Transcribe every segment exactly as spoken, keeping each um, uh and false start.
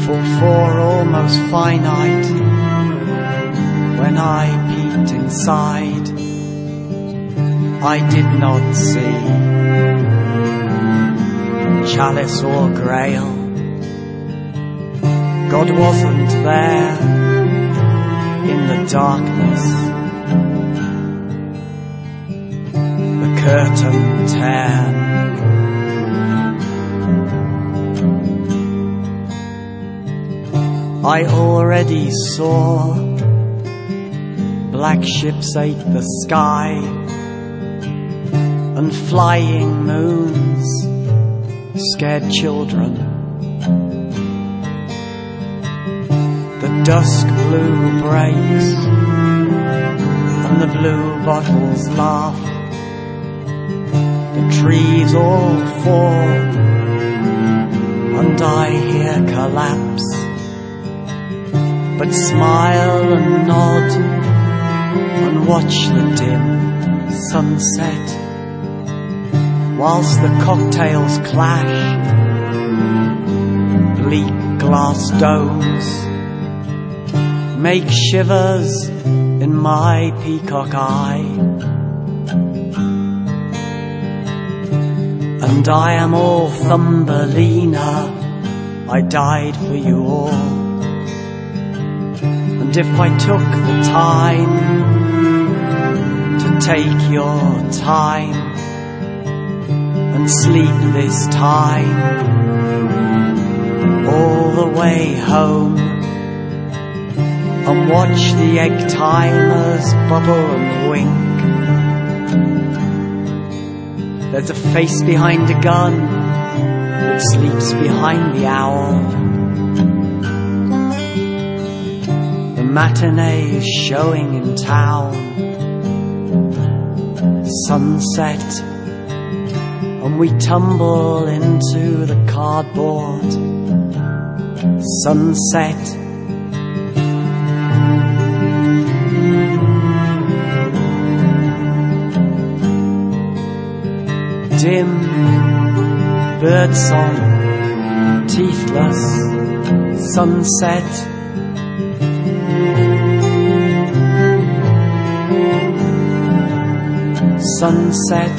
for four almost finite. When I peeked inside, I did not see chalice or grail. God wasn't there in the darkness. The curtain tear. I already saw black ships ate the sky and flying moons scared children. The dusk blue breaks and the blue bottles laugh. The trees all fall and I hear collapse, but smile and nod and watch the dim sunset whilst the cocktails clash. Bleak glass domes make shivers in my peacock eye, and I am all Thumbelina. I died for you all. And if I took the time to take your time and sleep this time all the way home and watch the egg timers bubble and wink, there's a face behind a gun that sleeps behind the hour. Matinee is showing in town. Sunset, and we tumble into the cardboard. Sunset, dim birdsong, teethless sunset. Sunset,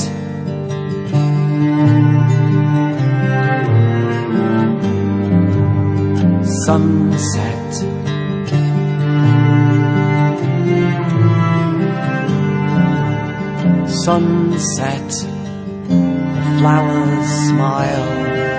sunset, sunset. The flowers smile.